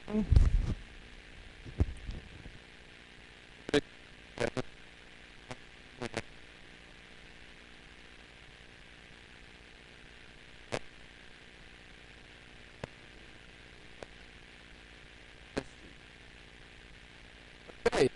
Okay.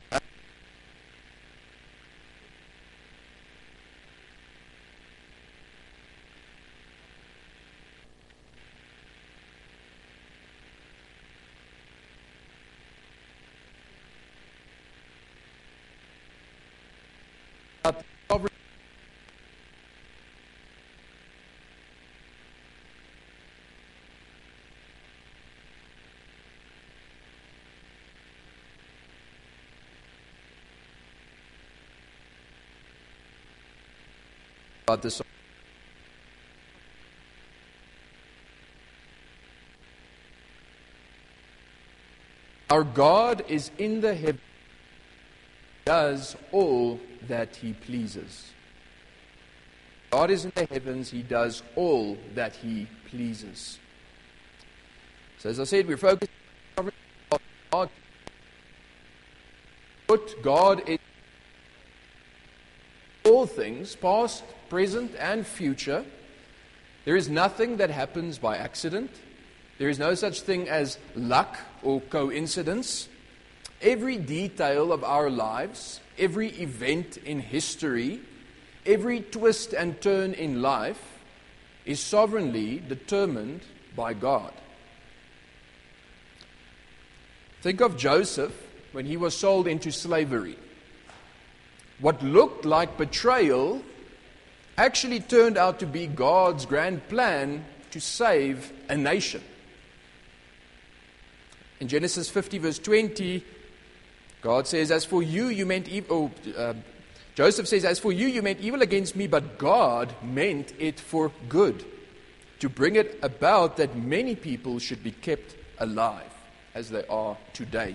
About this. Our God is in the heavens, does all that He pleases. God is in the heavens, He does all that He pleases. So as I said, we're focusing on God. Put God in all things, past, present, and future. There is nothing that happens by accident. There is no such thing as luck or coincidence. Every detail of our lives, every event in history, every twist and turn in life is sovereignly determined by God. Think of Joseph when he was sold into slavery. What looked like betrayal actually turned out to be God's grand plan to save a nation. In Genesis 50 verse 20, God says, "As for you, you meant evil." Joseph says, "As for you, you meant evil against me, but God meant it for good, to bring it about that many people should be kept alive, as they are today."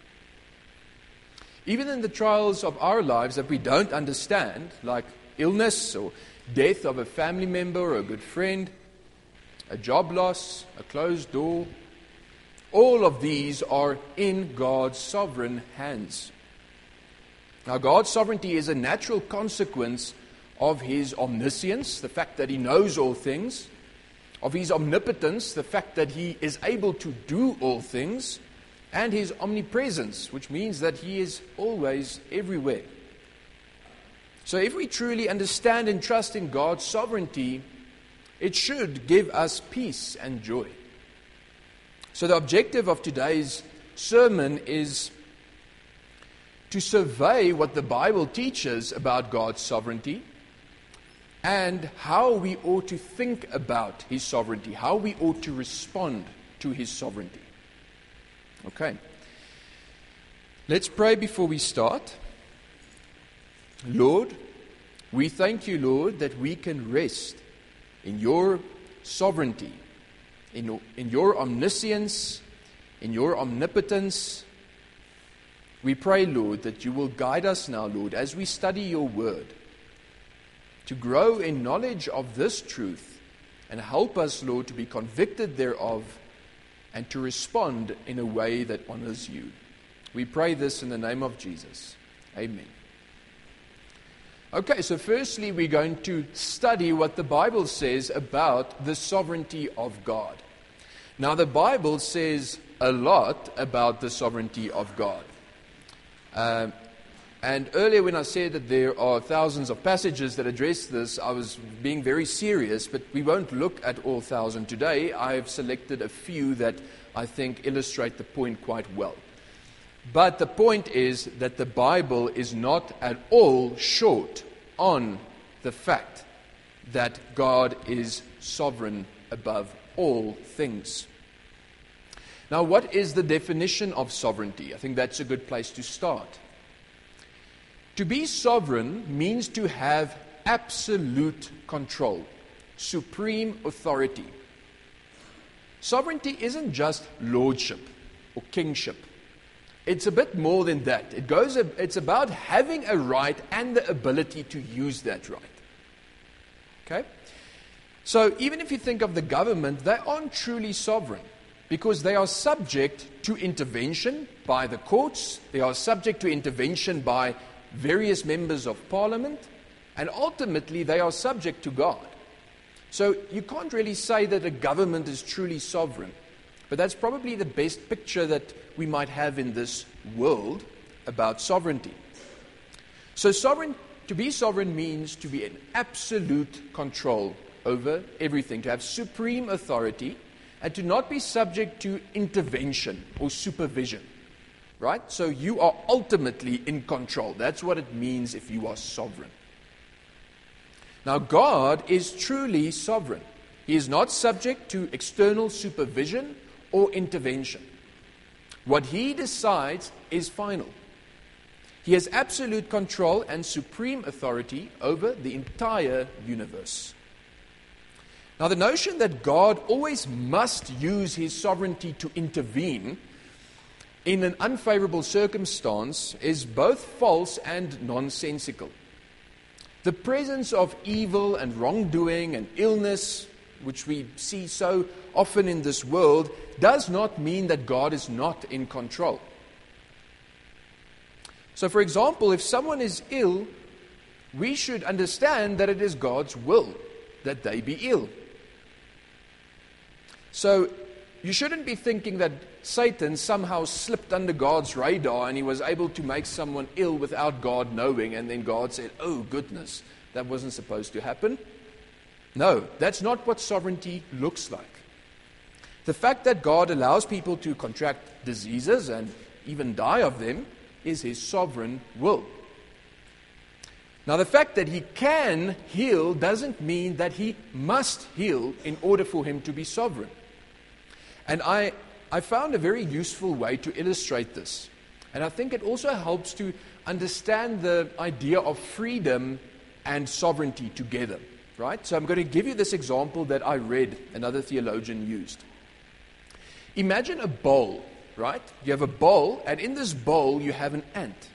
Even in the trials of our lives that we don't understand, like illness or death of a family member or a good friend, a job loss, a closed door, all of these are in God's sovereign hands. Now, God's sovereignty is a natural consequence of His omniscience, the fact that He knows all things, of His omnipotence, the fact that He is able to do all things, and His omnipresence, which means that He is always everywhere. So if we truly understand and trust in God's sovereignty, it should give us peace and joy. So the objective of today's sermon is to survey what the Bible teaches about God's sovereignty and how we ought to think about His sovereignty, how we ought to respond to His sovereignty. Okay. Let's pray before we start. Lord, we thank You, Lord, that we can rest in Your sovereignty, in Your omniscience, in Your omnipotence. We pray, Lord, that You will guide us now, Lord, as we study Your word, to grow in knowledge of this truth and help us, Lord, to be convicted thereof and to respond in a way that honors You. We pray this in the name of Jesus. Amen. Okay, so firstly we're going to study what the Bible says about the sovereignty of God. Now the Bible says a lot about the sovereignty of God. And earlier when I said that there are thousands of passages that address this, I was being very serious, but we won't look at all 1,000 today. I've selected a few that I think illustrate the point quite well. But the point is that the Bible is not at all short on the fact that God is sovereign above all things. Now, what is the definition of sovereignty? I think that's a good place to start. To be sovereign means to have absolute control, supreme authority. Sovereignty isn't just lordship or kingship. It's a bit more than that. It's about having a right and the ability to use that right. Okay? So even if you think of the government, they aren't truly sovereign. Because they are subject to intervention by the courts, they are subject to intervention by various members of parliament, and ultimately they are subject to God. So you can't really say that a government is truly sovereign, but that's probably the best picture that we might have in this world about sovereignty. So to be sovereign means to be in absolute control over everything, to have supreme authority, and to not be subject to intervention or supervision. Right? So you are ultimately in control. That's what it means if you are sovereign. Now, God is truly sovereign. He is not subject to external supervision or intervention. What He decides is final. He has absolute control and supreme authority over the entire universe. Now, the notion that God always must use His sovereignty to intervene in an unfavorable circumstance is both false and nonsensical. The presence of evil and wrongdoing and illness, which we see so often in this world, does not mean that God is not in control. So, for example, if someone is ill, we should understand that it is God's will that they be ill. So, you shouldn't be thinking that Satan somehow slipped under God's radar and he was able to make someone ill without God knowing, and then God said, oh goodness, that wasn't supposed to happen. No, that's not what sovereignty looks like. The fact that God allows people to contract diseases and even die of them is His sovereign will. Now, the fact that He can heal doesn't mean that He must heal in order for Him to be sovereign. And I found a very useful way to illustrate this. And I think it also helps to understand the idea of freedom and sovereignty together. Right? So I'm going to give you this example that I read another theologian used. Imagine a bowl, right? You have a bowl, and in this bowl you have an ant.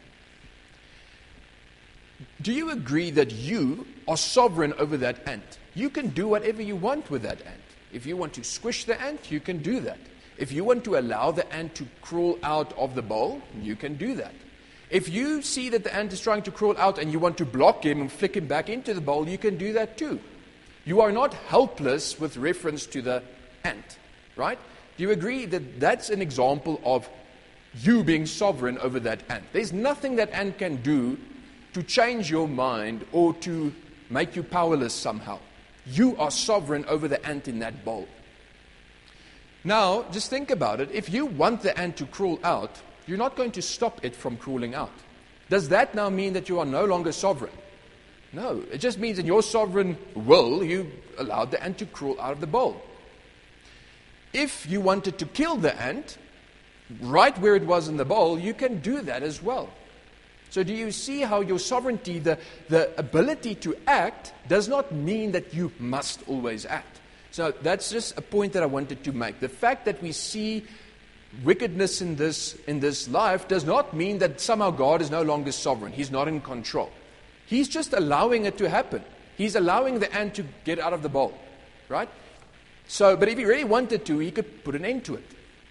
Do you agree that you are sovereign over that ant? You can do whatever you want with that ant. If you want to squish the ant, you can do that. If you want to allow the ant to crawl out of the bowl, you can do that. If you see that the ant is trying to crawl out and you want to block him and flick him back into the bowl, you can do that too. You are not helpless with reference to the ant, right? Do you agree that that's an example of you being sovereign over that ant? There's nothing that ant can do to change your mind or to make you powerless somehow. You are sovereign over the ant in that bowl. Now, just think about it. If you want the ant to crawl out, you're not going to stop it from crawling out. Does that now mean that you are no longer sovereign? No, it just means in your sovereign will, you allowed the ant to crawl out of the bowl. If you wanted to kill the ant, right where it was in the bowl, you can do that as well. So do you see how your sovereignty, the ability to act, does not mean that you must always act? So that's just a point that I wanted to make. The fact that we see wickedness in this life does not mean that somehow God is no longer sovereign. He's not in control. He's just allowing it to happen. He's allowing the ant to get out of the bowl, right? So, but if He really wanted to, He could put an end to it.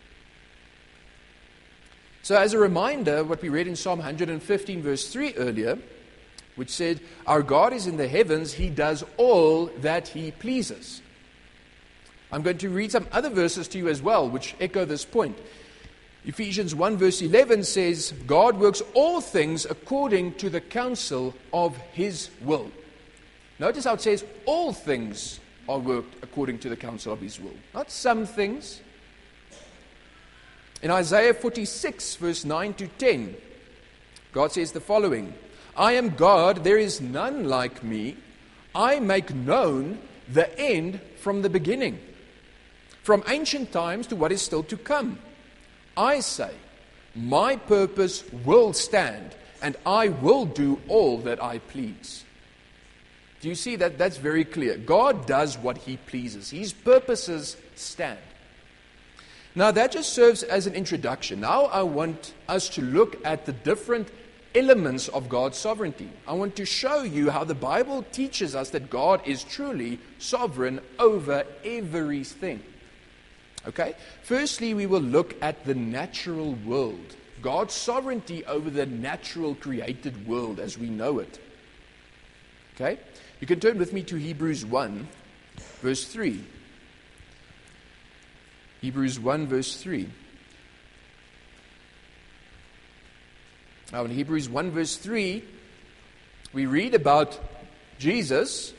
So as a reminder, what we read in Psalm 115 verse 3 earlier, which said, our God is in the heavens, He does all that He pleases. I'm going to read some other verses to you as well, which echo this point. Ephesians 1 verse 11 says, God works all things according to the counsel of His will. Notice how it says, all things are worked according to the counsel of His will. Not some things. In Isaiah 46 verse 9 to 10, God says the following, I am God, there is none like me. I make known the end from the beginning, from ancient times to what is still to come. I say, my purpose will stand, and I will do all that I please. Do you see that? That's very clear. God does what He pleases. His purposes stand. Now that just serves as an introduction. Now I want us to look at the different elements of God's sovereignty. I want to show you how the Bible teaches us that God is truly sovereign over everything. Okay? Firstly, we will look at the natural world. God's sovereignty over the natural created world as we know it. Okay? You can turn with me to Hebrews 1, verse 3. Hebrews 1, verse 3. Now, in Hebrews 1, verse 3, we read about Jesus.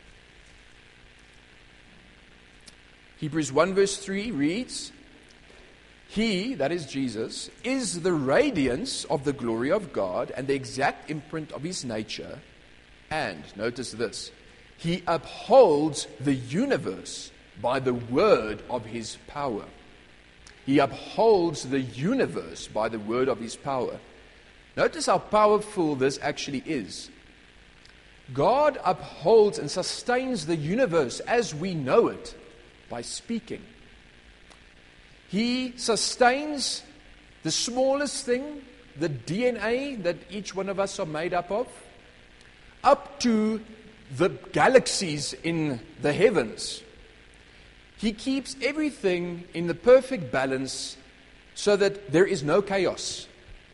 Hebrews 1, verse 3 reads, He, that is Jesus, is the radiance of the glory of God and the exact imprint of His nature. And, notice this, He upholds the universe by the word of His power. He upholds the universe by the word of His power. Notice how powerful this actually is. God upholds and sustains the universe as we know it by speaking. He sustains the smallest thing, the DNA that each one of us are made up to the galaxies in the heavens. He keeps everything in the perfect balance so that there is no chaos.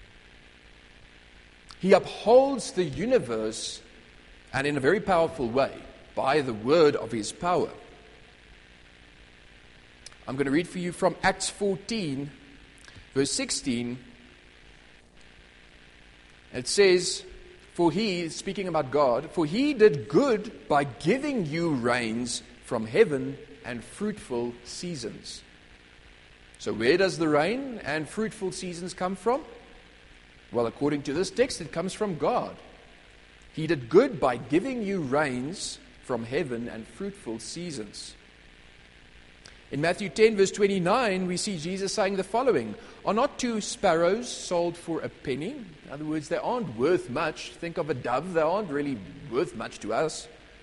He upholds the universe, and in a very powerful way, by the word of His power. I'm going to read for you from Acts 14, verse 16. It says, For He, speaking about God, for He did good by giving you rains from heaven and fruitful seasons. So where does the rain and fruitful seasons come from? Well, according to this text, it comes from God. He did good by giving you rains from heaven and fruitful seasons. In Matthew 10, verse 29, we see Jesus saying the following, Are not 2 sparrows sold for a penny? In other words, they aren't worth much. Think of a dove, they aren't really worth much to us.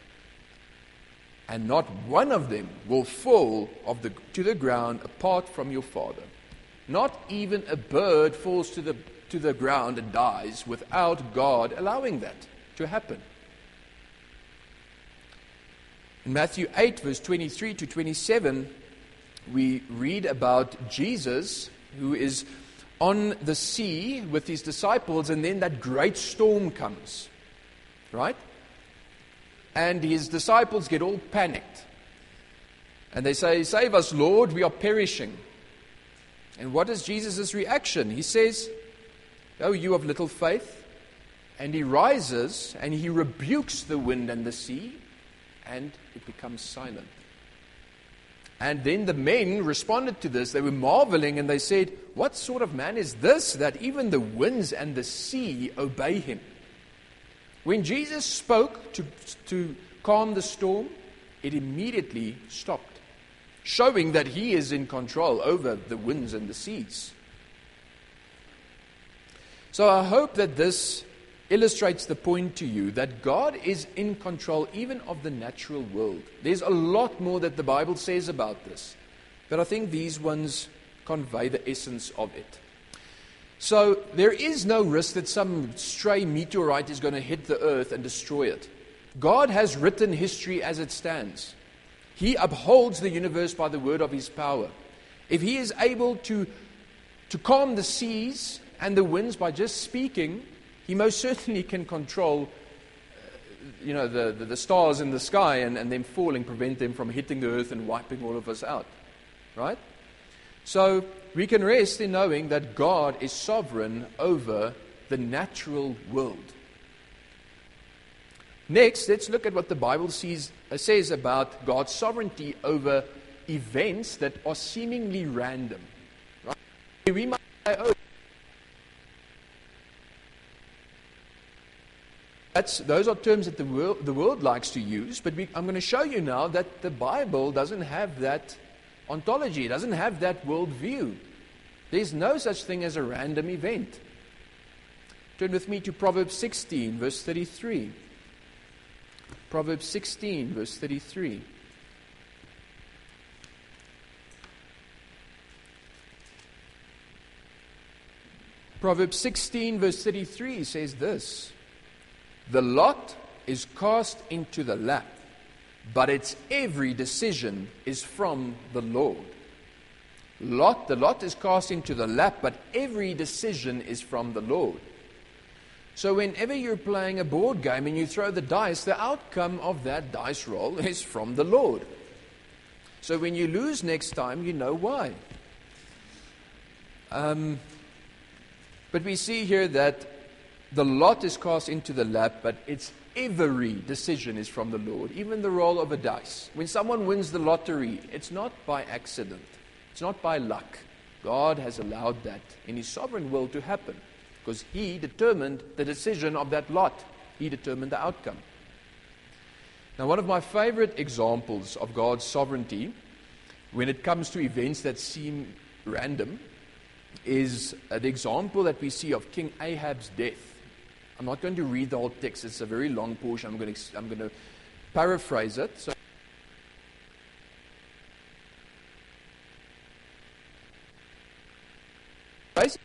And not one of them will fall to the ground apart from your Father. Not even a bird falls to the ground and dies without God allowing that to happen. In Matthew 8, verse 23 to 27, we read about Jesus who is on the sea with His disciples, and then that great storm comes, right? And His disciples get all panicked. And they say, Save us, Lord, we are perishing. And what is Jesus' reaction? He says, Oh, you of little faith. And He rises and He rebukes the wind and the sea, and it becomes silent. And then the men responded to this. They were marveling, and they said, What sort of man is this, that even the winds and the sea obey Him? When Jesus spoke to calm the storm, it immediately stopped, showing that He is in control over the winds and the seas. So I hope that this illustrates the point to you that God is in control even of the natural world. There's a lot more that the Bible says about this, but I think these ones convey the essence of it. So there is no risk that some stray meteorite is going to hit the earth and destroy it. God has written history as it stands. He upholds the universe by the word of His power. If He is able to calm the seas and the winds by just speaking, He most certainly can control the stars in the sky and them falling, prevent them from hitting the earth and wiping all of us out. Right? So we can rest in knowing that God is sovereign over the natural world. Next, let's look at what the Bible says about God's sovereignty over events that are seemingly random. Right? We might say, those are terms that the world likes to use, but I'm going to show you now that the Bible doesn't have that ontology. It doesn't have that worldview. There's no such thing as a random event. Turn with me to Proverbs 16, verse 33. Proverbs 16, verse 33. Proverbs 16, verse 33 says this: The lot is cast into the lap, but its every decision is from the Lord. The lot is cast into the lap, but every decision is from the Lord. So whenever you're playing a board game and you throw the dice, the outcome of that dice roll is from the Lord. So when you lose next time, you know why. But we see here that the lot is cast into the lap, but it's every decision is from the Lord, even the roll of a dice. When someone wins the lottery, it's not by accident. It's not by luck. God has allowed that in His sovereign will to happen because He determined the decision of that lot. He determined the outcome. Now, one of my favorite examples of God's sovereignty when it comes to events that seem random is the example that we see of King Ahab's death. I'm not going to read the whole text. It's a very long portion. I'm going to paraphrase it. So basically,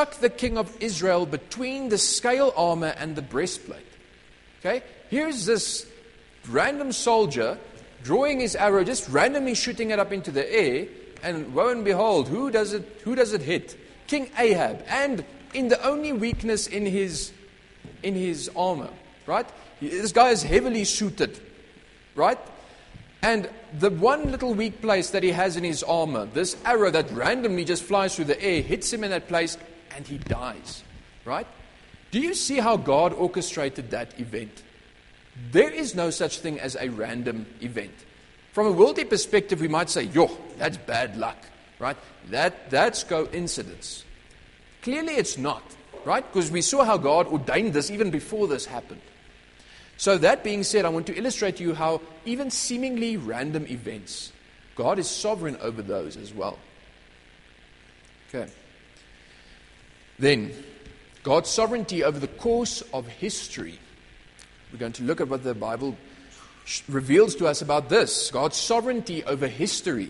struck the king of Israel between the scale armor and the breastplate. Okay? Here's this random soldier drawing his arrow, just randomly shooting it up into the air, and lo and behold, who does it hit? King Ahab, and in the only weakness in his armor, right? This guy is heavily suited, right? And the one little weak place that he has in his armor, this arrow that randomly just flies through the air, hits him in that place, and he dies, right? Do you see how God orchestrated that event? There is no such thing as a random event. From a worldly perspective, we might say, yo, that's bad luck, right? That's coincidence. Clearly it's not, right? Because we saw how God ordained this even before this happened. So that being said, I want to illustrate to you how even seemingly random events, God is sovereign over those as well. Okay. Then, God's sovereignty over the course of history. We're going to look at what the Bible reveals to us about this. God's sovereignty over history.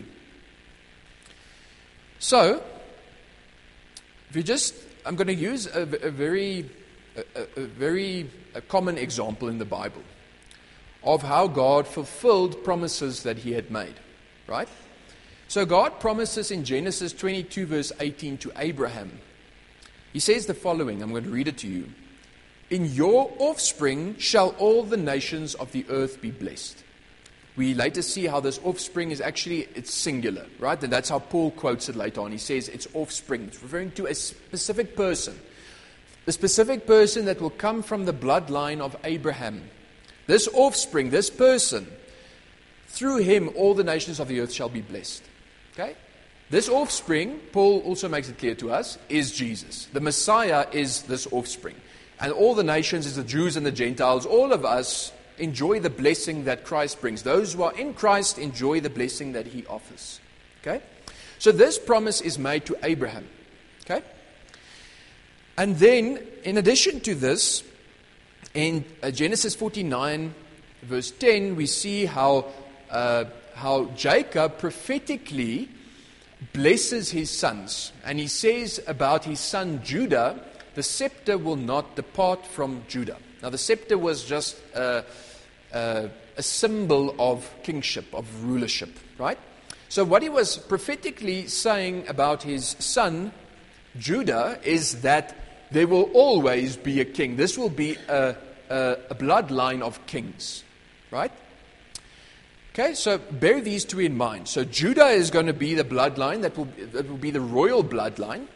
So, I'm going to use a very common example in the Bible of how God fulfilled promises that He had made. Right? So God promises in Genesis 22 verse 18 to Abraham. He says the following, I'm going to read it to you. In your offspring shall all the nations of the earth be blessed. We later see how this offspring is actually, it's singular, right? And that's how Paul quotes it later on. He says it's offspring. It's referring to a specific person. The specific person that will come from the bloodline of Abraham. This offspring, this person, through him all the nations of the earth shall be blessed. Okay? This offspring, Paul also makes it clear to us, is Jesus. The Messiah is this offspring. And all the nations is the Jews and the Gentiles. All of us enjoy the blessing that Christ brings. Those who are in Christ enjoy the blessing that He offers. Okay? So this promise is made to Abraham. Okay? And then, in addition to this, in Genesis 49, verse 10, we see how Jacob prophetically blesses his sons. And he says about his son Judah, the scepter will not depart from Judah. Now, the scepter was just a symbol of kingship, of rulership, right? So what he was prophetically saying about his son, Judah, is that there will always be a king. This will be a bloodline of kings, right? Okay, so bear these two in mind. So Judah is going to be the bloodline, that will be the royal bloodline.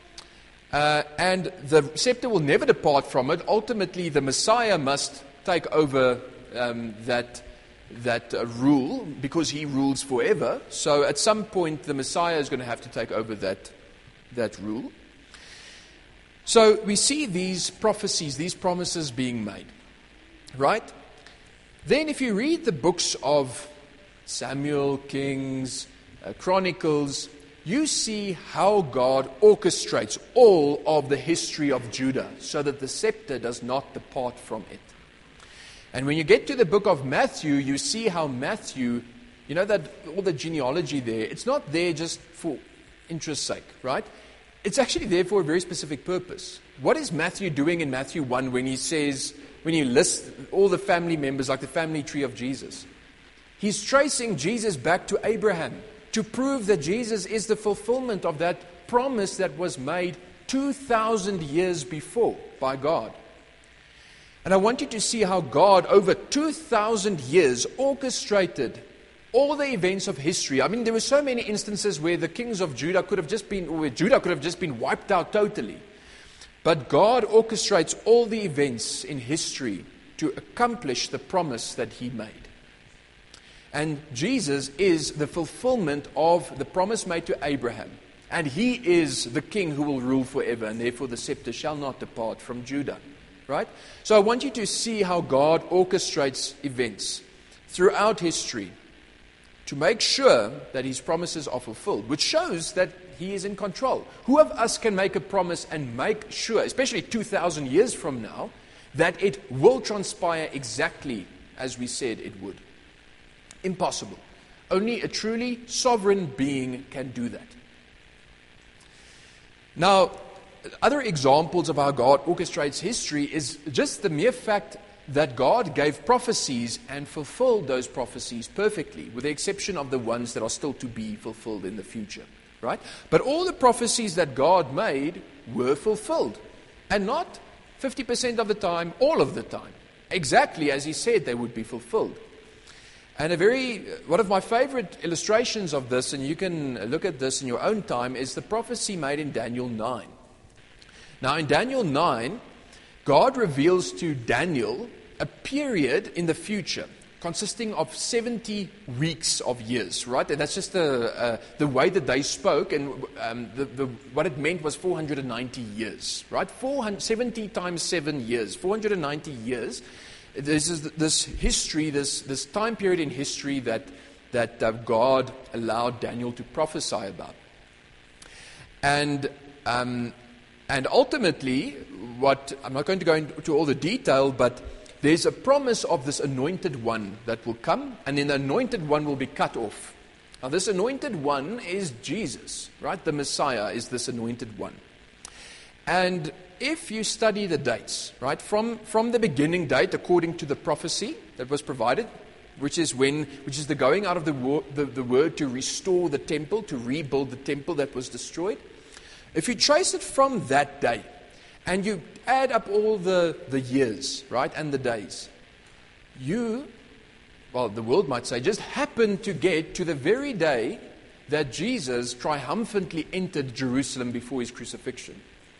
And the scepter will never depart from it. Ultimately, the Messiah must take over that rule because He rules forever. So at some point, the Messiah is going to have to take over that rule. So we see these prophecies, these promises being made. Right? Then if you read the books of Samuel, Kings, Chronicles, you see how God orchestrates all of the history of Judah so that the scepter does not depart from it. And when you get to the book of Matthew, you see how Matthew, you know that all the genealogy there, it's not there just for interest's sake, right? It's actually there for a very specific purpose. What is Matthew doing in Matthew 1 when he lists all the family members like the family tree of Jesus? He's tracing Jesus back to Abraham, to prove that Jesus is the fulfillment of that promise that was made 2,000 years before by God. And I want you to see how God, over 2,000 years, orchestrated all the events of history. I mean, there were so many instances where the kings of Judah could have just been wiped out totally. But God orchestrates all the events in history to accomplish the promise that He made. And Jesus is the fulfillment of the promise made to Abraham. And He is the king who will rule forever, and therefore the scepter shall not depart from Judah. Right? So I want you to see how God orchestrates events throughout history to make sure that His promises are fulfilled, which shows that He is in control. Who of us can make a promise and make sure, especially 2,000 years from now, that it will transpire exactly as we said it would? Impossible. Only a truly sovereign being can do that. Now, other examples of how God orchestrates history is just the mere fact that God gave prophecies and fulfilled those prophecies perfectly, with the exception of the ones that are still to be fulfilled in the future, right? But all the prophecies that God made were fulfilled, and not 50% of the time, all of the time, exactly as He said they would be fulfilled. And one of my favorite illustrations of this, and you can look at this in your own time, is the prophecy made in Daniel 9. Now, in Daniel 9, God reveals to Daniel a period in the future consisting of 70 weeks of years, right? And that's just the way that they spoke, and what it meant was 490 years, right? 470 times 7 years, 490 years. This is this history, this time period in history that God allowed Daniel to prophesy about. And ultimately, I'm not going to go into all the detail, but there's a promise of this anointed one that will come, and then the anointed one will be cut off. Now, this anointed one is Jesus, right? The Messiah is this anointed one. And if you study the dates, right, from the beginning date, according to the prophecy that was provided, which is the going out of the word to restore the temple, to rebuild the temple that was destroyed. If you trace it from that day, and you add up all the years, right, and the days, the world might say, just happened to get to the very day that Jesus triumphantly entered Jerusalem before His crucifixion.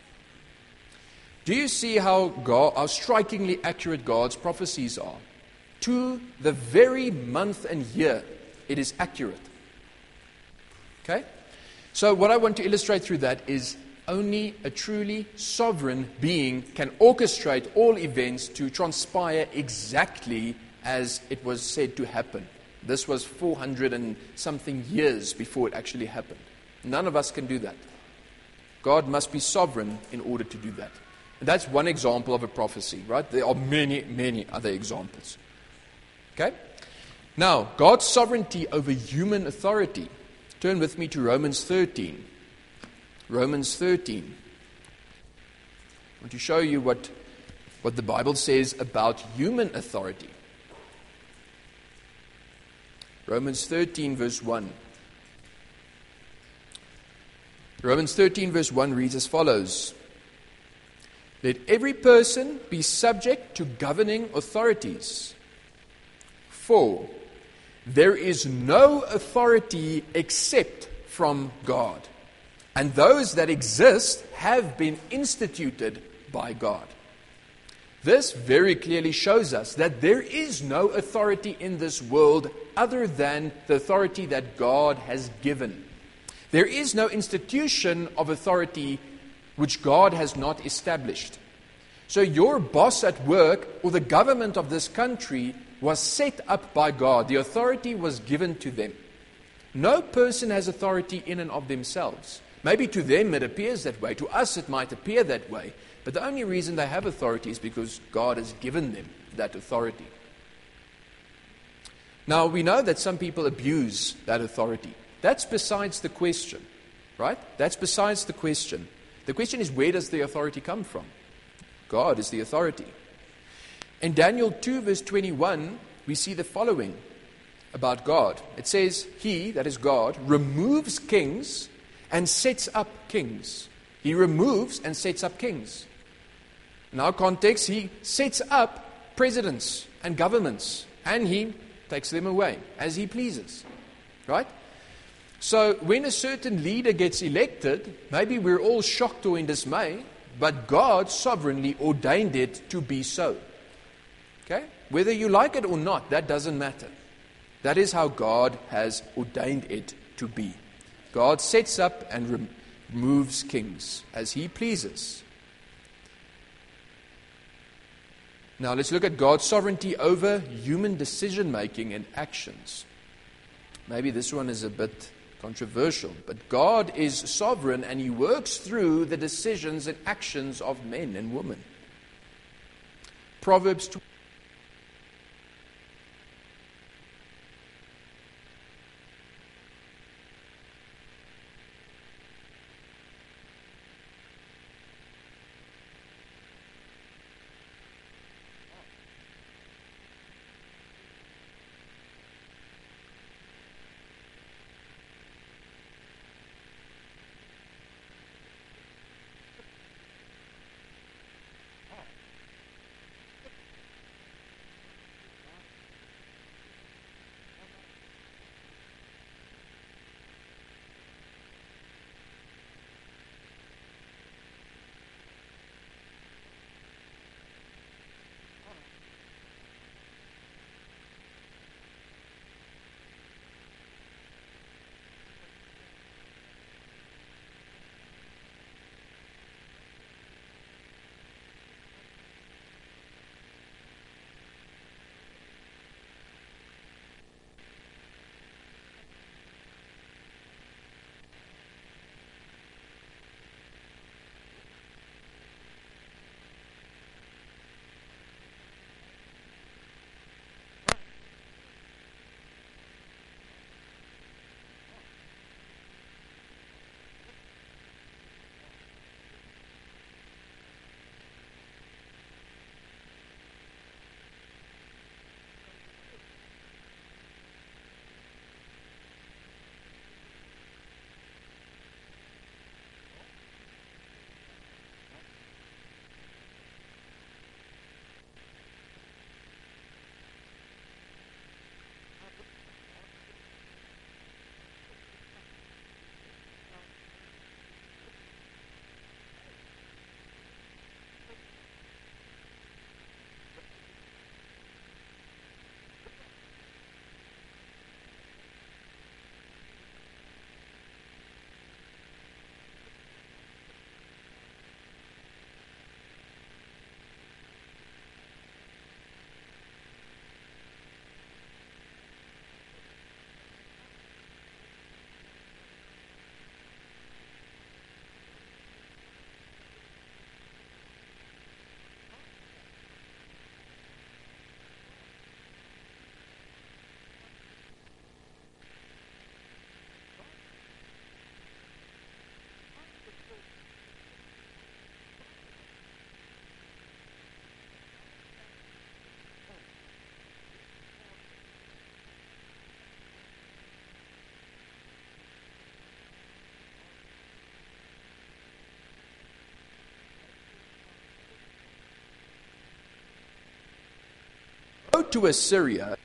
Do you see how strikingly accurate God's prophecies are? To the very month and year, it is accurate. Okay? So what I want to illustrate through that is only a truly sovereign being can orchestrate all events to transpire exactly as it was said to happen. This was 400 and something years before it actually happened. None of us can do that. God must be sovereign in order to do that. And that's one example of a prophecy, right? There are many, many other examples. Okay? Now, God's sovereignty over human authority. Turn with me to Romans 13. Romans 13. I want to show you what the Bible says about human authority. Romans 13, verse 1. Romans 13, verse 1 reads as follows. Let every person be subject to governing authorities. For there is no authority except from God. And those that exist have been instituted by God. This very clearly shows us that there is no authority in this world other than the authority that God has given. There is no institution of authority which God has not established. So your boss at work or the government of this country was set up by God. The authority was given to them. No person has authority in and of themselves. Maybe to them it appears that way. To us it might appear that way. But the only reason they have authority is because God has given them that authority. Now, we know that some people abuse that authority. That's besides the question, right? That's besides the question. The question is, where does the authority come from? God is the authority. In Daniel 2, verse 21, we see the following about God. It says, He, that is God, removes kings and sets up kings. He removes and sets up kings. In our context, He sets up presidents and governments, and He takes them away as He pleases. Right? So when a certain leader gets elected, maybe we're all shocked or in dismay, but God sovereignly ordained it to be so. Okay? Whether you like it or not, that doesn't matter. That is how God has ordained it to be. God sets up and removes kings as He pleases. Now let's look at God's sovereignty over human decision-making and actions. Maybe this one is a bit controversial, but God is sovereign and He works through the decisions and actions of men and women. Proverbs 20. to Assyria,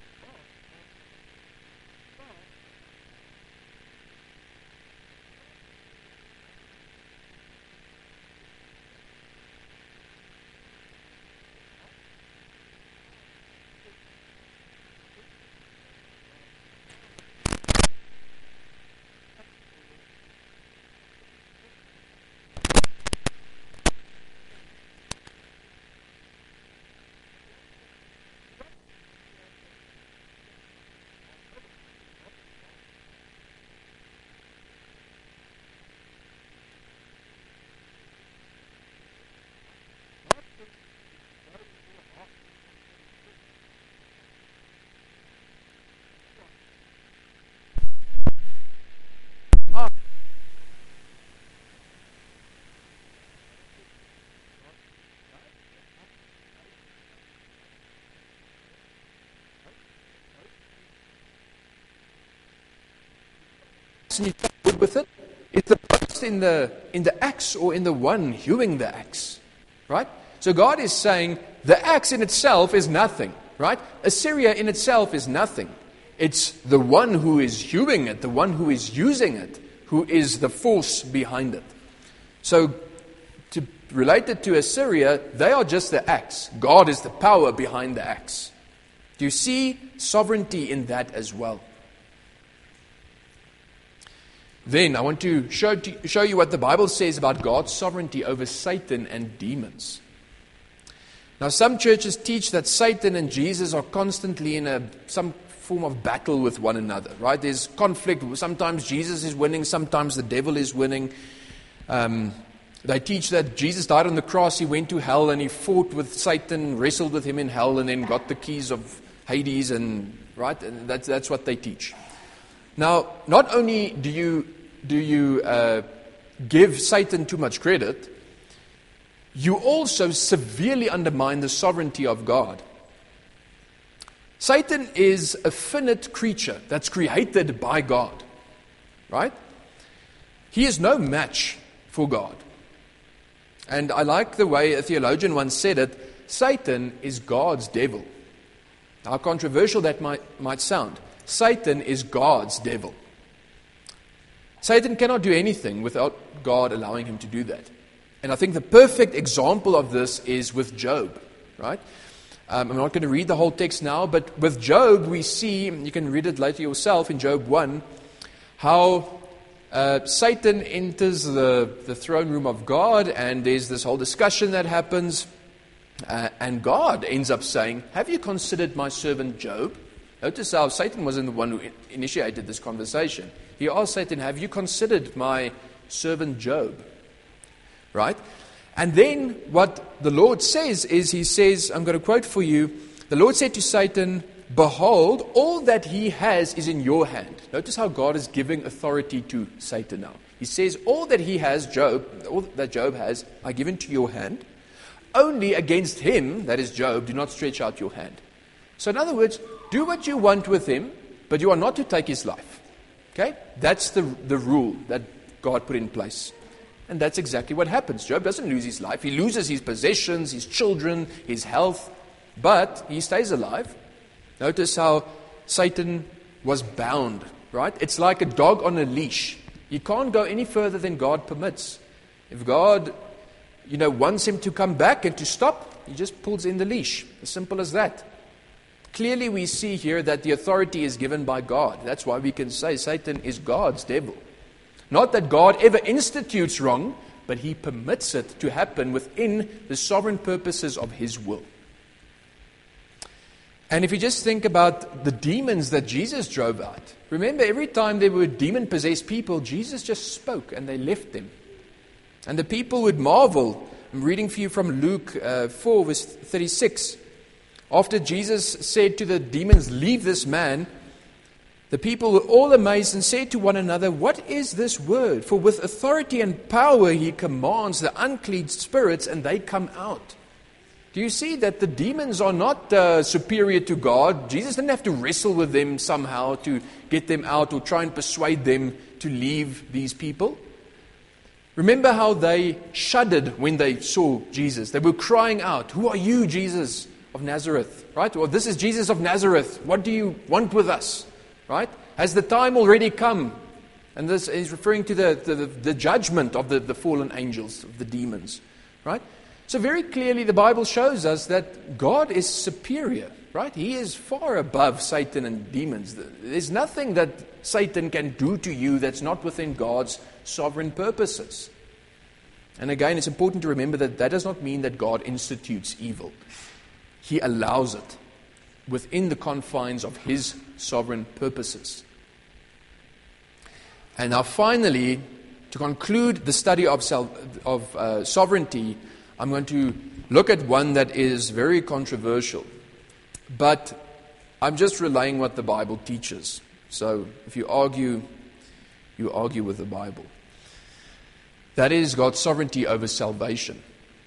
and you take wood with it, is the post in the axe or in the one hewing the axe, right? So God is saying the axe in itself is nothing, right? Assyria in itself is nothing. It's the one who is hewing it, the one who is using it, who is the force behind it. So to relate it to Assyria, they are just the axe. God is the power behind the axe. Do you see sovereignty in that as well? Then I want to show you what the Bible says about God's sovereignty over Satan and demons. Now, some churches teach that Satan and Jesus are constantly in some form of battle with one another, right? There's conflict. Sometimes Jesus is winning, sometimes the devil is winning. They teach that Jesus died on the cross, he went to hell, and he fought with Satan, wrestled with him in hell, and then got the keys of Hades, and right? And that's what they teach. Now, not only do you give Satan too much credit, you also severely undermine the sovereignty of God. Satan is a finite creature that's created by God, right? He is no match for God. And I like the way a theologian once said it, Satan is God's devil. How controversial that might sound. Satan is God's devil. Satan cannot do anything without God allowing him to do that. And I think the perfect example of this is with Job, right? I'm not going to read the whole text now, but with Job we see, you can read it later yourself in Job 1, how Satan enters the throne room of God, and there's this whole discussion that happens, and God ends up saying, "Have you considered my servant Job?" Notice how Satan wasn't the one who initiated this conversation. He asked Satan, "Have you considered my servant Job?" Right? And then what the Lord says is, he says, I'm going to quote for you, the Lord said to Satan, "Behold, all that he has is in your hand." Notice how God is giving authority to Satan now. He says, all that he has, Job, all that Job has, I give into your hand. Only against him, that is Job, do not stretch out your hand. So in other words, do what you want with him, but you are not to take his life. Okay? That's the rule that God put in place. And that's exactly what happens. Job doesn't lose his life. He loses his possessions, his children, his health, but he stays alive. Notice how Satan was bound, right? It's like a dog on a leash. He can't go any further than God permits. If God, wants him to come back and to stop, he just pulls in the leash. As simple as that. Clearly we see here that the authority is given by God. That's why we can say Satan is God's devil. Not that God ever institutes wrong, but he permits it to happen within the sovereign purposes of his will. And if you just think about the demons that Jesus drove out, remember every time there were demon-possessed people, Jesus just spoke and they left them. And the people would marvel. I'm reading for you from Luke 4, verse 36. After Jesus said to the demons, "Leave this man," the people were all amazed and said to one another, "What is this word? For with authority and power he commands the unclean spirits and they come out." Do you see that the demons are not superior to God? Jesus didn't have to wrestle with them somehow to get them out or try and persuade them to leave these people. Remember how they shuddered when they saw Jesus. They were crying out, "Who are you, Jesus, of Nazareth, right? Or this is Jesus of Nazareth. What do you want with us, right? Has the time already come? And this is referring to the judgment of the fallen angels, of the demons, right? So very clearly the Bible shows us that God is superior, right? He is far above Satan and demons. There's nothing that Satan can do to you that's not within God's sovereign purposes. And again, it's important to remember that that does not mean that God institutes evil. He allows it within the confines of His sovereign purposes. And now finally, to conclude the study of sovereignty, I'm going to look at one that is very controversial. But I'm just relaying what the Bible teaches. So if you argue with the Bible. That is God's sovereignty over salvation.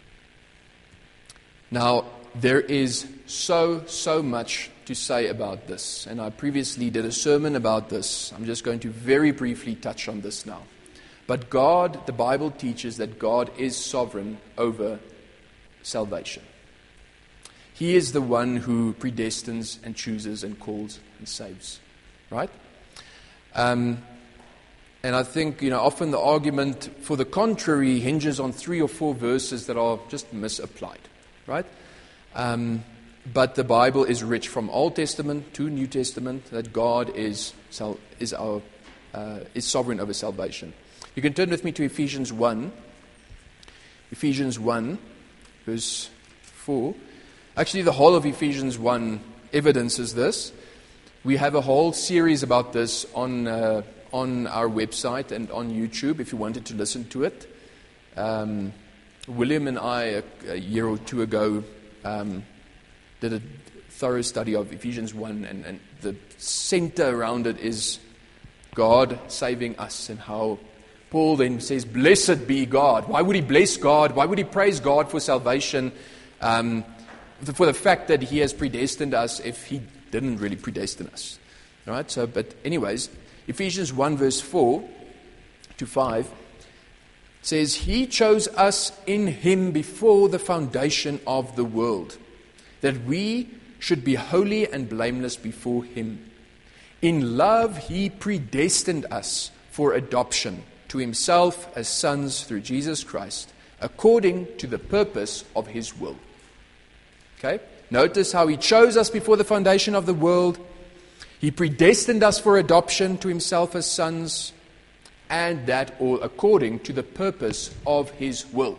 Now, there is so much to say about this. And I previously did a sermon about this. I'm just going to very briefly touch on this now. But God, the Bible teaches that God is sovereign over salvation. He is the one who predestines and chooses and calls and saves. Right? And I think, often the argument for the contrary hinges on 3 or 4 verses that are just misapplied. Right? But the Bible is rich from Old Testament to New Testament that God is sovereign over salvation. You can turn with me to Ephesians 1. Ephesians 1, verse 4. Actually, the whole of Ephesians 1 evidences this. We have a whole series about this on our website and on YouTube if you wanted to listen to it. William and I, a year or 2 ago, did a thorough study of Ephesians 1, and the center around it is God saving us, and how Paul then says, blessed be God. Why would he bless God? Why would he praise God for salvation? For the fact that he has predestined us if he didn't really predestine us. All right? So, but anyways, Ephesians 1 verse 4 to 5 says, He chose us in Him before the foundation of the world, that we should be holy and blameless before Him. In love He predestined us for adoption to Himself as sons through Jesus Christ, according to the purpose of His will. Okay? Notice how He chose us before the foundation of the world. He predestined us for adoption to Himself as sons, and that all according to the purpose of His will.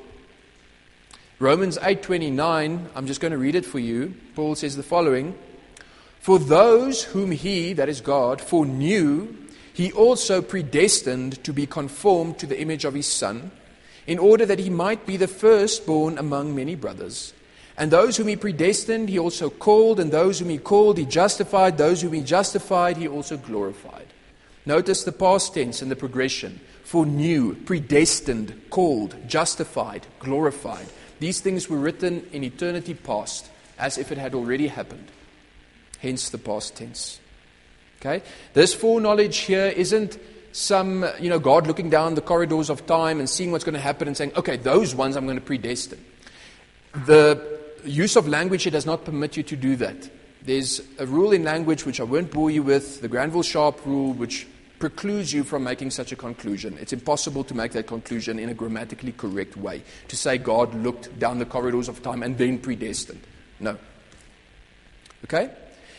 Romans 8:29, I'm just going to read it for you. Paul says the following, For those whom He, that is God, foreknew, He also predestined to be conformed to the image of His Son, in order that He might be the firstborn among many brothers. And those whom He predestined, He also called, and those whom He called, He justified, those whom He justified, He also glorified. Notice the past tense and the progression. Foreknew, predestined, called, justified, glorified. These things were written in eternity past, as if it had already happened. Hence the past tense. Okay? This foreknowledge here isn't some, God looking down the corridors of time and seeing what's going to happen and saying, okay, those ones I'm going to predestine. The use of language here does not permit you to do that. There's a rule in language which I won't bore you with, the Granville-Sharp rule, which precludes you from making such a conclusion. It's impossible to make that conclusion in a grammatically correct way, to say God looked down the corridors of time and then predestined. No. Okay?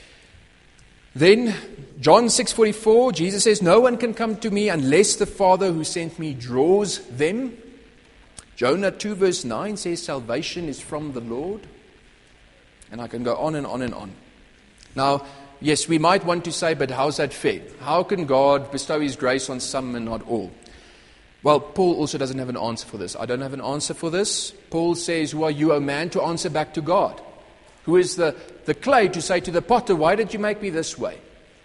Then, John 6:44, Jesus says, No one can come to me unless the Father who sent me draws them. Jonah 2 verse 9 says, Salvation is from the Lord. And I can go on and on and on. Now, yes, we might want to say, but how's that fair? How can God bestow His grace on some and not all? Well, Paul also doesn't have an answer for this. I don't have an answer for this. Paul says, Who are you, O man, to answer back to God? Who is the clay to say to the potter, why did you make me this way?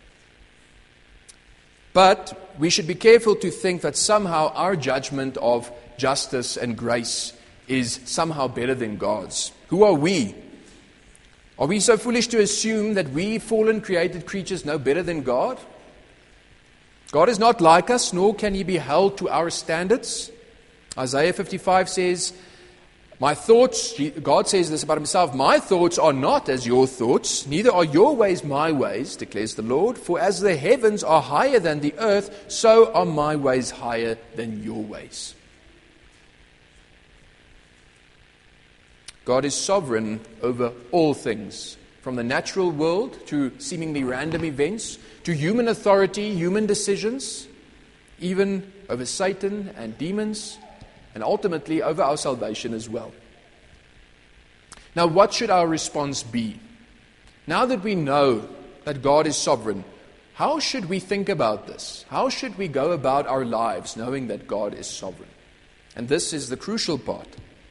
But we should be careful to think that somehow our judgment of justice and grace is somehow better than God's. Who are we? Are we so foolish to assume that we fallen created creatures know better than God? God is not like us, nor can He be held to our standards. Isaiah 55 says, My thoughts, God says this about himself, my thoughts are not as your thoughts, neither are your ways my ways, declares the Lord. For as the heavens are higher than the earth, so are my ways higher than your ways. God is sovereign over all things, from the natural world to seemingly random events, to human authority, human decisions, even over Satan and demons, and ultimately over our salvation as well. Now, what should our response be? Now that we know that God is sovereign, how should we think about this? How should we go about our lives knowing that God is sovereign? And this is the crucial part.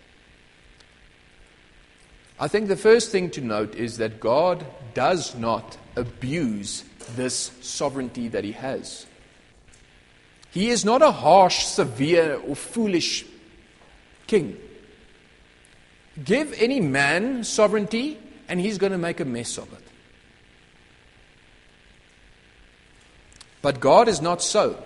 I think the first thing to note is that God does not abuse this sovereignty that he has. He is not a harsh, severe, or foolish king. Give any man sovereignty, and he's going to make a mess of it. But God is not so.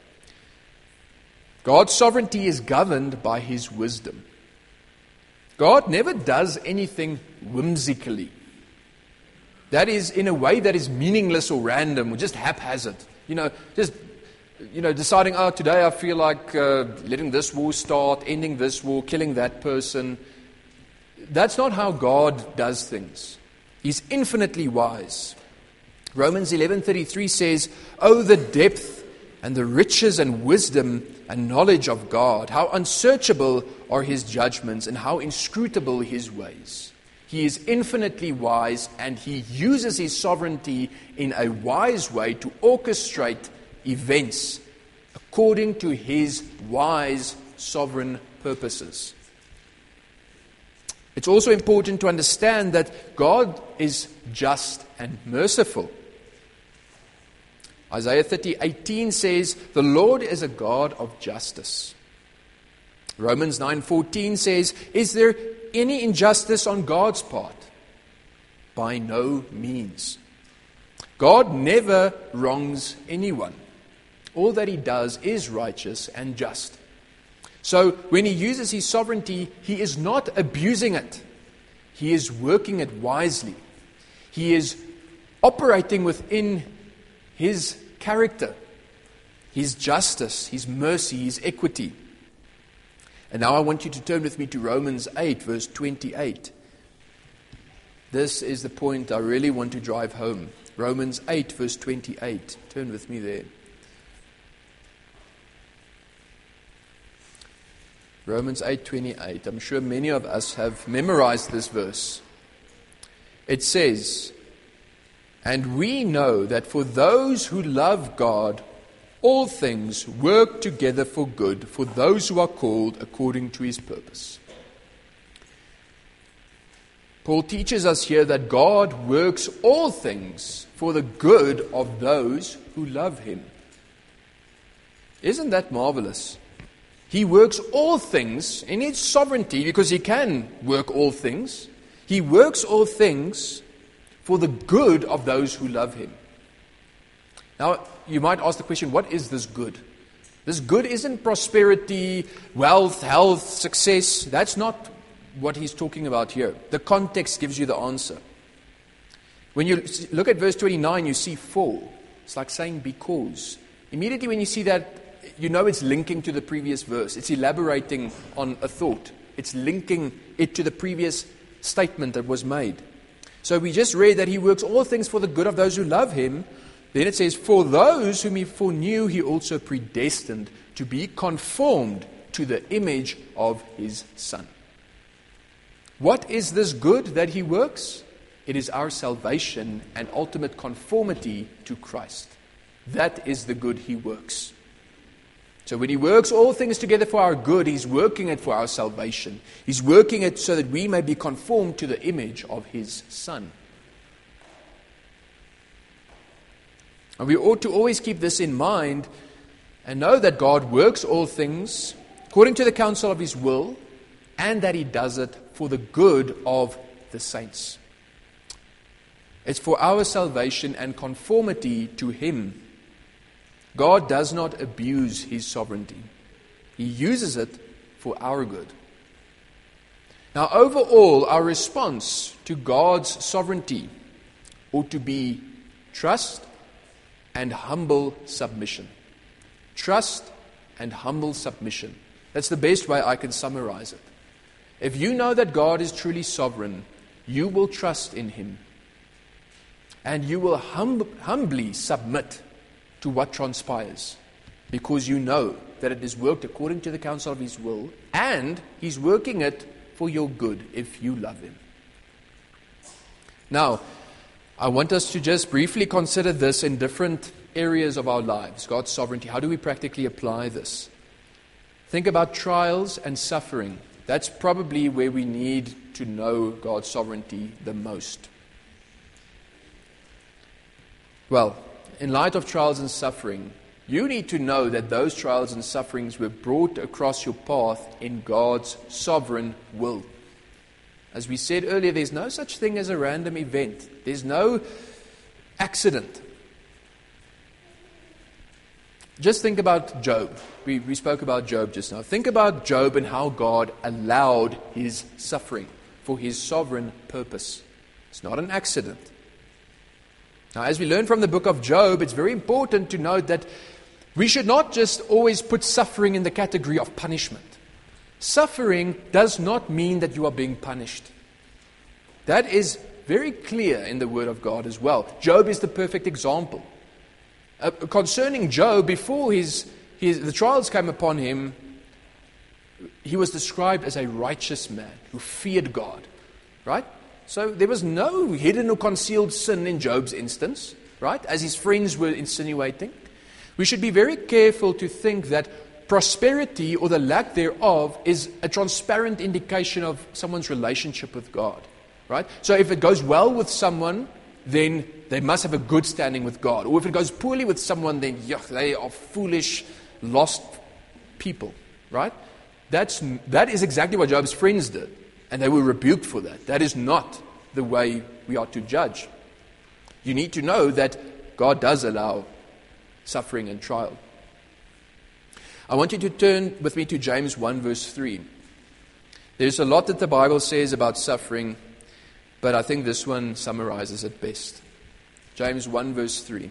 God's sovereignty is governed by his wisdom. God never does anything whimsically. That is in a way that is meaningless or random or just haphazard. Deciding, today I feel like letting this war start, ending this war, killing that person. That's not how God does things. He's infinitely wise. Romans 11:33 says, "Oh, the depth and the riches and wisdom and knowledge of God! How unsearchable are his judgments and how inscrutable his ways." He is infinitely wise, and he uses his sovereignty in a wise way to orchestrate events according to his wise, sovereign purposes. It's also important to understand that God is just and merciful. Isaiah 30:18 says, "The Lord is a God of justice." Romans 9:14 says, "Is there any injustice on God's part?" By no means. God never wrongs anyone. All that he does is righteous and just. So when he uses his sovereignty, he is not abusing it. He is working it wisely. He is operating within his character, his justice, his mercy, his equity. And now I want you to turn with me to Romans 8, verse 28. This is the point I really want to drive home. Romans 8, verse 28. Turn with me there. Romans 8:28. I'm sure many of us have memorized this verse. It says, "And we know that for those who love God, all things work together for good, for those who are called according to his purpose." Paul teaches us here that God works all things for the good of those who love him. Isn't that marvelous? He works all things in his sovereignty because he can work all things. He works all things for the good of those who love him. Now, you might ask the question, what is this good? This good isn't prosperity, wealth, health, success. That's not what he's talking about here. The context gives you the answer. When you look at verse 29, you see for. It's like saying because. Immediately when you see that, you know it's linking to the previous verse. It's elaborating on a thought. It's linking it to the previous statement that was made. So we just read that he works all things for the good of those who love him. Then it says, "For those whom he foreknew, he also predestined to be conformed to the image of his Son." What is this good that he works? It is our salvation and ultimate conformity to Christ. That is the good he works. So when he works all things together for our good, he's working it for our salvation. He's working it so that we may be conformed to the image of his Son. And we ought to always keep this in mind and know that God works all things according to the counsel of his will, and that he does it for the good of the saints. It's for our salvation and conformity to him. God does not abuse his sovereignty. He uses it for our good. Now, overall, our response to God's sovereignty ought to be trust and humble submission. Trust and humble submission. That's the best way I can summarize it. If you know that God is truly sovereign, you will trust in Him. And you will humbly submit to what transpires, because you know that it is worked according to the counsel of His will, and He's working it for your good if you love Him. Now, I want us to just briefly consider this in different areas of our lives, God's sovereignty. How do we practically apply this? Think about trials and suffering. That's probably where we need to know God's sovereignty the most. Well, in light of trials and suffering, you need to know that those trials and sufferings were brought across your path in God's sovereign will. As we said earlier, there's no such thing as a random event. There's no accident. Just think about Job. We spoke about Job just now. Think about Job and how God allowed his suffering for His sovereign purpose. It's not an accident. Now, as we learn from the book of Job, it's very important to note that we should not just always put suffering in the category of punishment. Suffering does not mean that you are being punished. That is very clear in the Word of God as well. Job is the perfect example. Concerning Job, before the trials came upon him, he was described as a righteous man who feared God. Right? So there was no hidden or concealed sin in Job's instance, right? As his friends were insinuating. We should be very careful to think that prosperity or the lack thereof is a transparent indication of someone's relationship with God, right? So if it goes well with someone, then they must have a good standing with God. Or if it goes poorly with someone, then they are foolish, lost people, right? That is exactly what Job's friends did. And they were rebuked for that. That is not the way we are to judge. You need to know that God does allow suffering and trial. I want you to turn with me to James 1 verse 3. There's a lot that the Bible says about suffering, but I think this one summarizes it best. James 1 verse 3.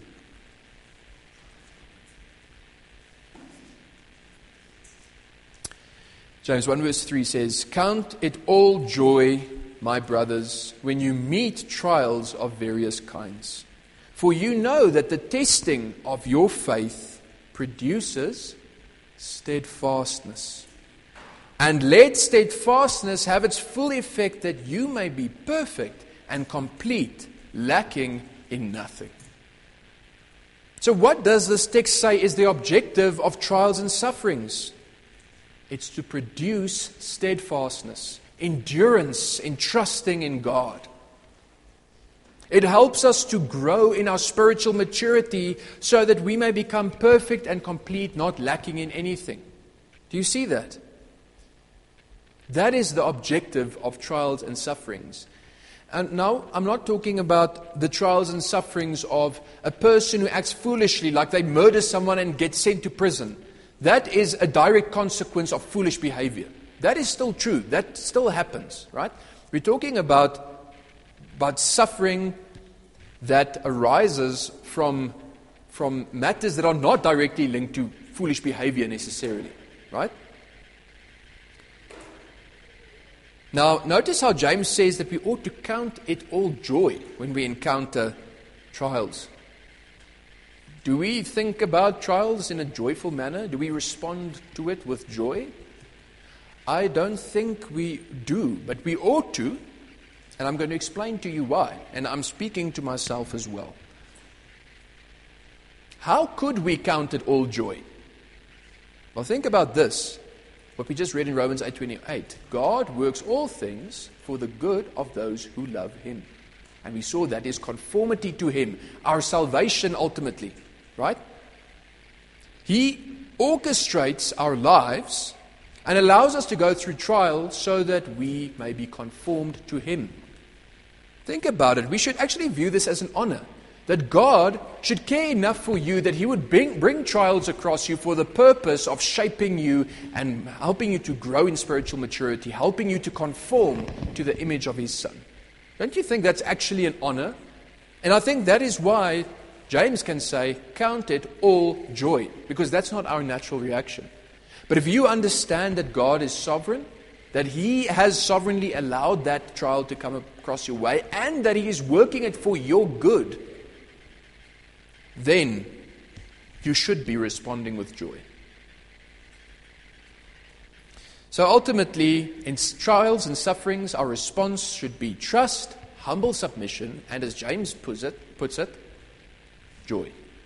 James 1 verse 3 says, "Count it all joy, my brothers, when you meet trials of various kinds. For you know that the testing of your faith produces steadfastness. And let steadfastness have its full effect, that you may be perfect and complete, lacking in nothing." So what does this text say is the objective of trials and sufferings? It's to produce steadfastness, endurance in trusting in God. It helps us to grow in our spiritual maturity so that we may become perfect and complete, not lacking in anything. Do you see that? That is the objective of trials and sufferings. And now, I'm not talking about the trials and sufferings of a person who acts foolishly, like they murder someone and get sent to prison. That is a direct consequence of foolish behavior. That is still true. That still happens, right? We're talking about suffering that arises from matters that are not directly linked to foolish behavior necessarily, right? Now, notice how James says that we ought to count it all joy when we encounter trials. Do we think about trials in a joyful manner? Do we respond to it with joy? I don't think we do, but we ought to, and I'm going to explain to you why, and I'm speaking to myself as well. How could we count it all joy? Well, think about this, what we just read in Romans 8:28. God works all things for the good of those who love Him. And we saw that is conformity to Him, our salvation ultimately. Right? He orchestrates our lives and allows us to go through trials so that we may be conformed to Him. Think about it. We should actually view this as an honor. that God should care enough for you that He would bring trials across you for the purpose of shaping you and helping you to grow in spiritual maturity, helping you to conform to the image of His Son. Don't you think that's actually an honor? And I think that is why James can say, count it all joy, because that's not our natural reaction. But if you understand that God is sovereign, that He has sovereignly allowed that trial to come across your way, and that He is working it for your good, then you should be responding with joy. So ultimately, in trials and sufferings, our response should be trust, humble submission, and as James puts it, joy.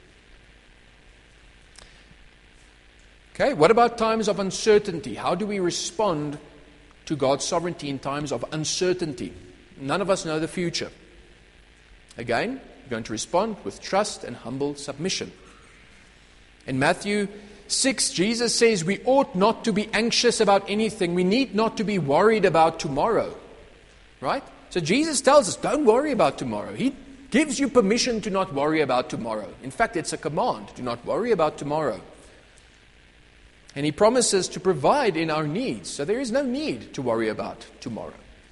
Okay, what about times of uncertainty? How do we respond to God's sovereignty in times of uncertainty? None of us know the future. Again, we're going to respond with trust and humble submission. In Matthew 6, Jesus says we ought not to be anxious about anything. We need not to be worried about tomorrow. Right? So Jesus tells us, don't worry about tomorrow. He gives you permission to not worry about tomorrow. In fact, it's a command. Do not worry about tomorrow. And He promises to provide in our needs. So there is no need to worry about tomorrow.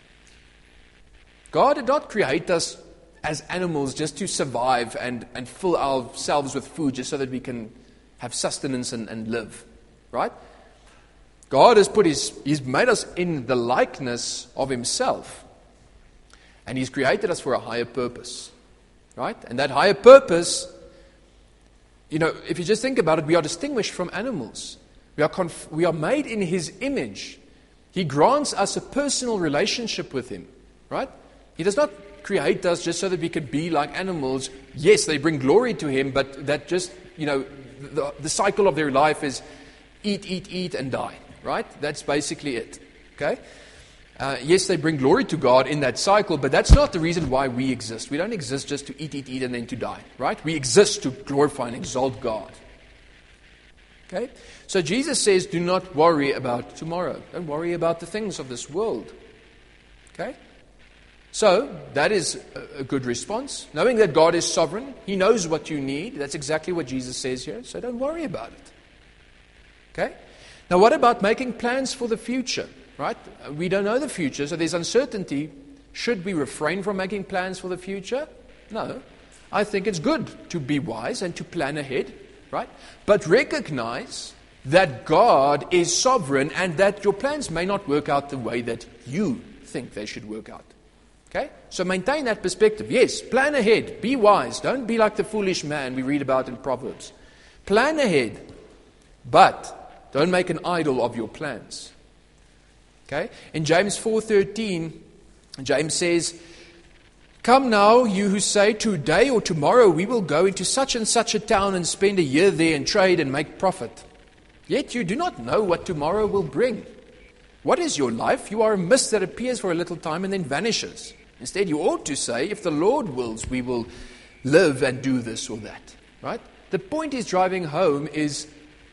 God did not create us as animals just to survive and fill ourselves with food just so that we can have sustenance and live. Right? God has He's made us in the likeness of Himself. And He's created us for a higher purpose. Right? And that higher purpose, if you just think about it, we are distinguished from animals. We are made in His image. He grants us a personal relationship with Him. Right? He does not create us just so that we can be like animals. Yes, they bring glory to Him, but that just, the cycle of their life is eat, and die. Right? That's basically it. Okay? Yes, they bring glory to God in that cycle, but that's not the reason why we exist. We don't exist just to eat, and then to die. Right? We exist to glorify and exalt God. Okay? So Jesus says, do not worry about tomorrow. Don't worry about the things of this world. Okay? So, that is a good response. Knowing that God is sovereign, He knows what you need. That's exactly what Jesus says here. So don't worry about it. Okay? Now what about making plans for the future? Right? We don't know the future, so there's uncertainty. Should we refrain from making plans for the future? No. I think it's good to be wise and to plan ahead. Right? But recognize that God is sovereign and that your plans may not work out the way that you think they should work out. Okay? So maintain that perspective. Yes, plan ahead. Be wise. Don't be like the foolish man we read about in Proverbs. Plan ahead. But don't make an idol of your plans. Okay? In James 4:13, James says, come now, you who say, today or tomorrow we will go into such and such a town and spend a year there and trade and make profit. Yet you do not know what tomorrow will bring. What is your life? You are a mist that appears for a little time and then vanishes. Instead, you ought to say, if the Lord wills, we will live and do this or that. Right? The point He's driving home is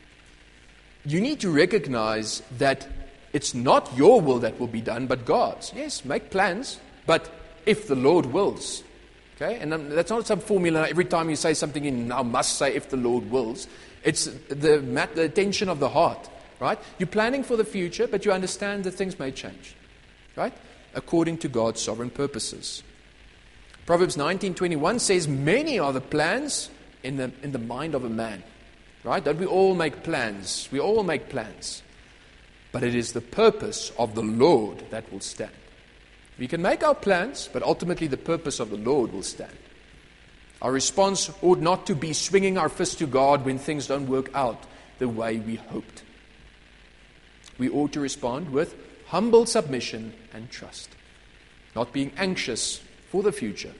you need to recognize that it's not your will that will be done, but God's. Yes, make plans, but if the Lord wills. Okay? And that's not some formula. Every time you say something, you now must say, if the Lord wills. It's the attention of the heart. Right? You're planning for the future, but you understand that things may change. Right? According to God's sovereign purposes. Proverbs 19:21 says, many are the plans in the mind of a man. Right? Don't we all make plans? We all make plans. But it is the purpose of the Lord that will stand. We can make our plans, but ultimately the purpose of the Lord will stand. Our response ought not to be swinging our fist to God when things don't work out the way we hoped. We ought to respond with humble submission and trust, not being anxious for the future.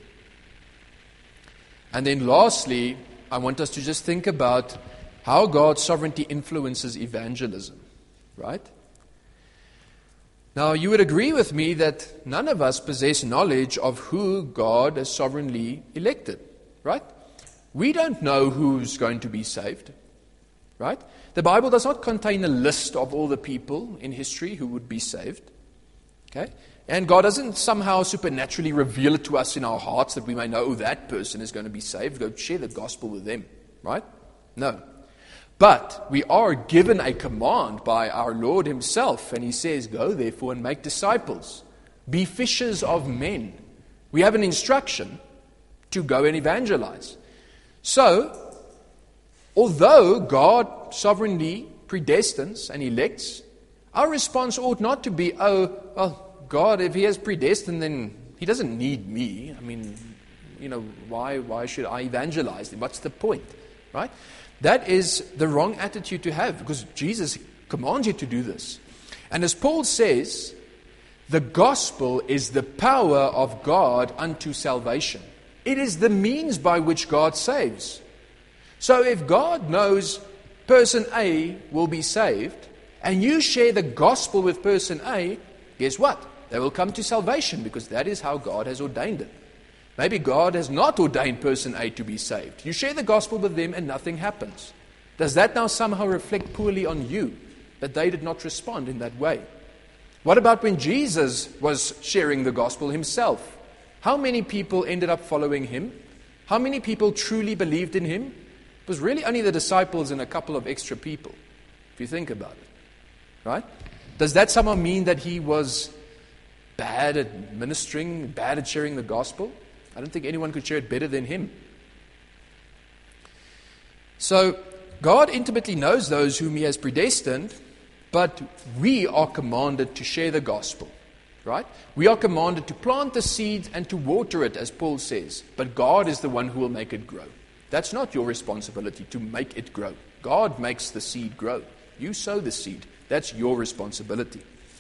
And then lastly, I want us to just think about how God's sovereignty influences evangelism, right? Now, you would agree with me that none of us possess knowledge of who God has sovereignly elected, right? We don't know who's going to be saved, right? The Bible does not contain a list of all the people in history who would be saved. Okay? And God doesn't somehow supernaturally reveal it to us in our hearts that we may know, oh, that person is going to be saved. Go share the gospel with them. Right? No. But we are given a command by our Lord himself, and he says, go therefore and make disciples. Be fishers of men. We have an instruction to go and evangelize. So, although God sovereignly predestines and elects, our response ought not to be, oh, well, God, if he has predestined, then he doesn't need me. I mean, why should I evangelize him? What's the point? Right? That is the wrong attitude to have, because Jesus commands you to do this. And as Paul says, the gospel is the power of God unto salvation. It is the means by which God saves. So if God knows person A will be saved, and you share the gospel with person A, guess what? They will come to salvation, because that is how God has ordained it. Maybe God has not ordained person A to be saved. You share the gospel with them and nothing happens. Does that now somehow reflect poorly on you, that they did not respond in that way? What about when Jesus was sharing the gospel himself? How many people ended up following him? How many people truly believed in him? It was really only the disciples and a couple of extra people, if you think about it. Right? Does that somehow mean that he was bad at ministering, bad at sharing the gospel? I don't think anyone could share it better than him. So, God intimately knows those whom he has predestined, but we are commanded to share the gospel. Right? We are commanded to plant the seed and to water it, as Paul says. But God is the one who will make it grow. That's not your responsibility to make it grow. God makes the seed grow. You sow the seed. That's your responsibility.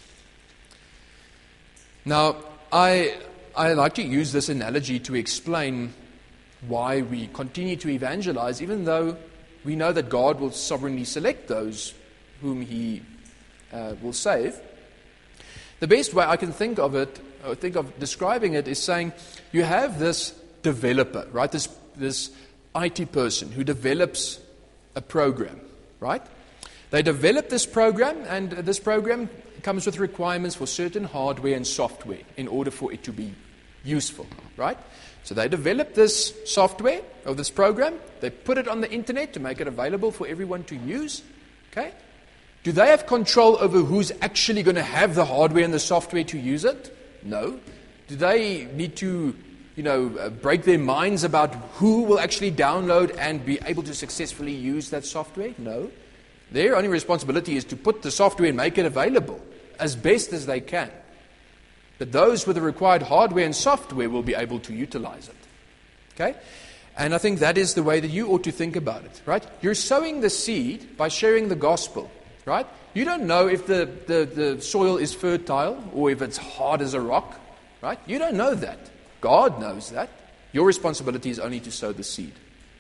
Now, I like to use this analogy to explain why we continue to evangelize, even though we know that God will sovereignly select those whom he will save. The best way I can think of describing it is saying you have this developer, right? This IT person who develops a program, right? They develop this program, and this program comes with requirements for certain hardware and software in order for it to be useful, right? So they develop this software or this program, they put it on the internet to make it available for everyone to use, okay? Do they have control over who's actually going to have the hardware and the software to use it? No. Do they need to, break their minds about who will actually download and be able to successfully use that software? No. Their only responsibility is to put the software and make it available as best as they can. But those with the required hardware and software will be able to utilize it. Okay? And I think that is the way that you ought to think about it, right? You're sowing the seed by sharing the gospel. Right? You don't know if the soil is fertile or if it's hard as a rock. Right? You don't know that. God knows that. Your responsibility is only to sow the seed.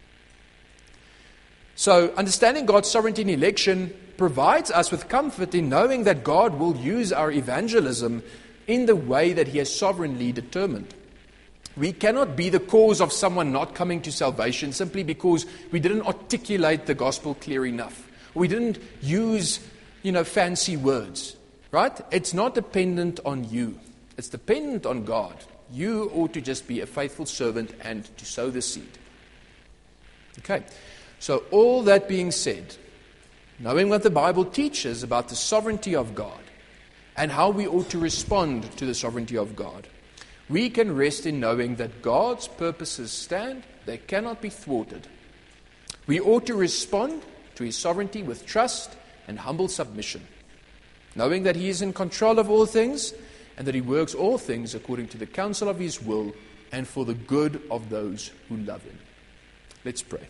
So, understanding God's sovereignty in election provides us with comfort in knowing that God will use our evangelism in the way that he has sovereignly determined. We cannot be the cause of someone not coming to salvation simply because we didn't articulate the gospel clear enough. We didn't use, fancy words, right? It's not dependent on you. It's dependent on God. You ought to just be a faithful servant and to sow the seed. Okay, so all that being said, knowing what the Bible teaches about the sovereignty of God and how we ought to respond to the sovereignty of God, we can rest in knowing that God's purposes stand, they cannot be thwarted. We ought to respond to his sovereignty with trust and humble submission, knowing that he is in control of all things and that he works all things according to the counsel of his will and for the good of those who love him. Let's pray.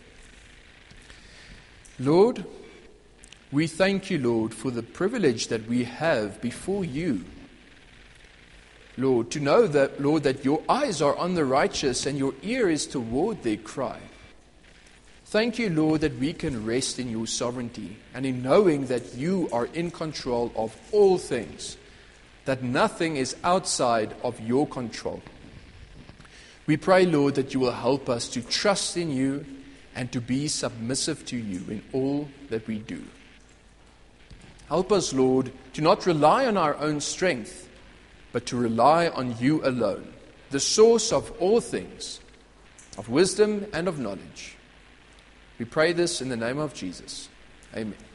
Lord, we thank you, Lord, for the privilege that we have before you. Lord, to know that, Lord, that your eyes are on the righteous and your ear is toward their cry. Thank you, Lord, that we can rest in your sovereignty and in knowing that you are in control of all things, that nothing is outside of your control. We pray, Lord, that you will help us to trust in you and to be submissive to you in all that we do. Help us, Lord, to not rely on our own strength, but to rely on you alone, the source of all things, of wisdom and of knowledge. We pray this in the name of Jesus. Amen.